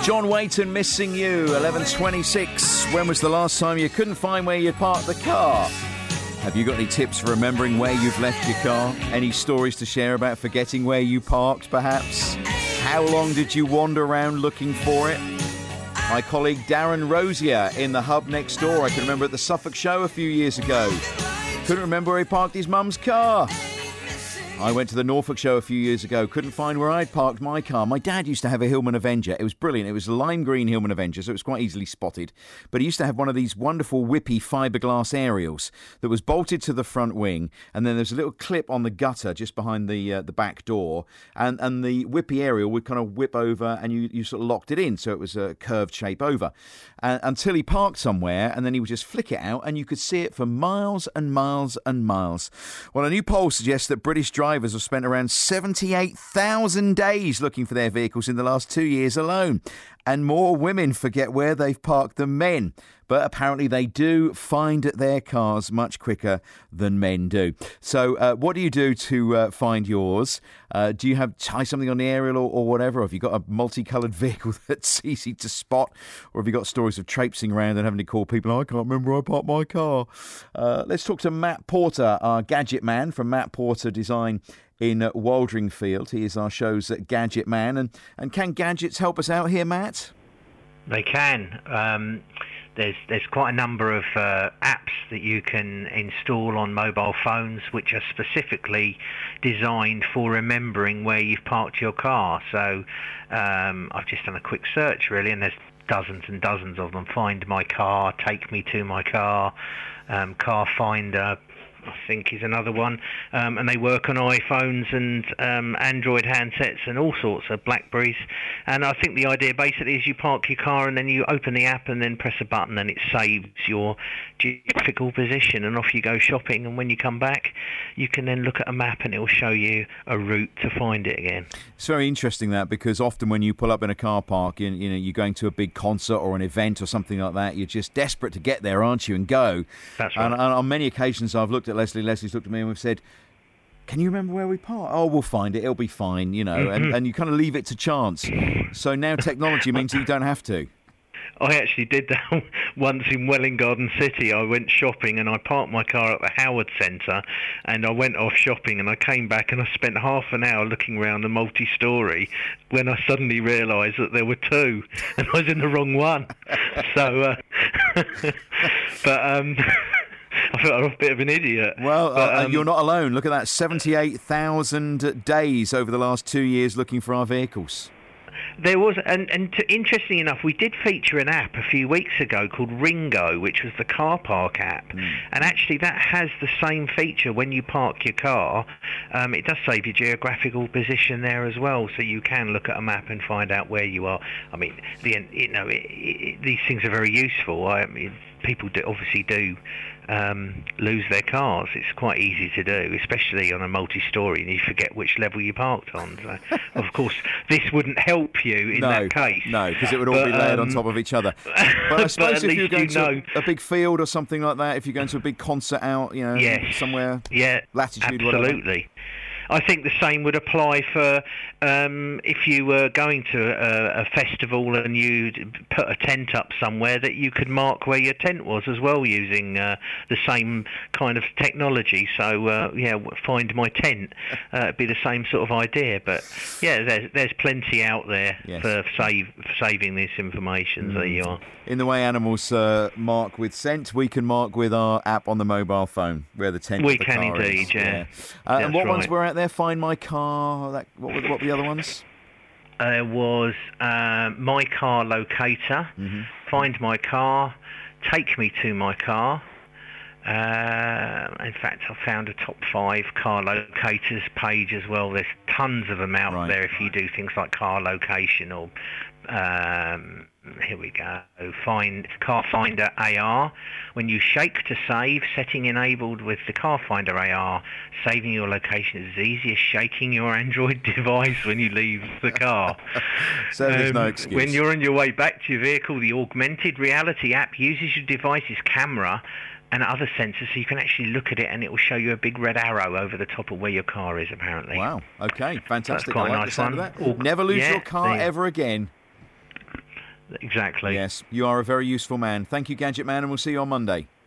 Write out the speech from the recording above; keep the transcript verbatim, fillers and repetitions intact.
John Wayton, Missing You, eleven twenty-six. When was the last time you couldn't find where you parked the car? Have you got any tips for remembering where you've left your car? Any stories to share about forgetting where you parked, perhaps? How long did you wander around looking for it? My colleague Darren Rosier in the hub next door, I can remember at the Suffolk show a few years ago. Couldn't remember where he parked his mum's car. I went to the Norfolk show a few years ago, couldn't find where I'd parked my car. My dad used to have a Hillman Avenger. It was brilliant. It was a lime green Hillman Avenger, so it was quite easily spotted. But he used to have one of these wonderful whippy fiberglass aerials that was bolted to the front wing, and then there's a little clip on the gutter just behind the uh, the back door, and, and the whippy aerial would kind of whip over, and you, you sort of locked it in, so it was a curved shape over. Uh, until he parked somewhere, and then he would just flick it out, and you could see it for miles and miles and miles. Well, a new poll suggests that British drivers Drivers have spent around seventy-eight thousand days looking for their vehicles in the last two years alone. And more women forget where they've parked than men. But apparently they do find their cars much quicker than men do. So uh, what do you do to uh, find yours? Uh, do you have tie something on the aerial or, or whatever? Or have you got a multicoloured vehicle that's easy to spot? Or have you got stories of traipsing around and having to call people, I can't remember where I parked my car. Uh, let's talk to Matt Porter, our gadget man from Matt Porter Design in uh, Waldringfield. He is our show's uh, gadget man. And, and can gadgets help us out here, Matt? They can. Um, there's there's quite a number of uh, apps that you can install on mobile phones which are specifically designed for remembering where you've parked your car. So um, I've just done a quick search, really, and there's dozens and dozens of them. Find My Car, Take Me to My Car, um, Car Finder, I think is another one, um, and they work on iPhones and um, Android handsets and all sorts of Blackberries. And I think the idea basically is you park your car and then you open the app and then press a button and it saves your geographical position, and off you go shopping. And when you come back, you can then look at a map and it will show you a route to find it again. It's very interesting that, because often when you pull up in a car park, you, you know, you're going to a big concert or an event or something like that, you're just desperate to get there, aren't you, and go. That's right. And, and on many occasions I've looked at Leslie, Leslie's looked at me and we've said, can you remember where we parked? Oh, we'll find it, it'll be fine, you know, Mm-hmm. and, and you kind of leave it to chance. So now technology means that you don't have to. I actually did that once in Welwyn Garden City. I went shopping and I parked my car at the Howard Centre and I went off shopping and I came back and I spent half an hour looking around the multi-storey when I suddenly realised that there were two and I was in the wrong one. So, uh, but... um I felt like a bit of an idiot. Well, but, uh, um, you're not alone. Look at that, seventy-eight thousand days over the last two years looking for our vehicles. There was, and, and to, interestingly enough, we did feature an app a few weeks ago called Ringo, which was the car park app. Mm. And actually that has the same feature when you park your car. Um, it does save your geographical position there as well, so you can look at a map and find out where you are. I mean, the, you know, it, it, these things are very useful. I mean, people do, obviously do um, lose their cars. It's quite easy to do, especially on a multi-storey, and you forget which level you parked on. So, of course, this wouldn't help you in no, that case. No, because it would all but, be layered um, on top of each other. But I suppose but if you're going you to know. a big field or something like that, if you're going to a big concert out, you know, yes. somewhere, yeah, latitude, absolutely. Whatever. I think the same would apply for um, if you were going to a, a festival and you put a tent up somewhere, that you could mark where your tent was as well using uh, the same kind of technology. So, uh, yeah, find my tent. Uh, it'd be the same sort of idea. But, yeah, there's, there's plenty out there yes. for, save, for saving this information. Mm. There you are. In the way animals uh, mark with scent, we can mark with our app on the mobile phone where the tent we of the can car indeed, is. yeah. yeah. Uh, and what right. ones were out there? Find My Car. That, what, were, what were the other ones? There was uh, My Car Locator, mm-hmm. Find My Car, Take Me to My Car. Uh, in fact, I found a top five car locators page as well. There's tons of them out right. there if you do things like car location or... Um, here we go. Find Car Finder A R. When you shake to save, setting enabled with the Car Finder A R, saving your location is as easy as shaking your Android device when you leave the car. So there's um, no excuse. When you're on your way back to your vehicle, the augmented reality app uses your device's camera and other sensors, so you can actually look at it and it will show you a big red arrow over the top of where your car is, apparently. Wow. Okay. Fantastic. So that's quite I like a nice the sound one. of that. Never lose yeah, your car the, ever again. Exactly. Yes, you are a very useful man. Thank you, Gadget Man, and we'll see you on Monday.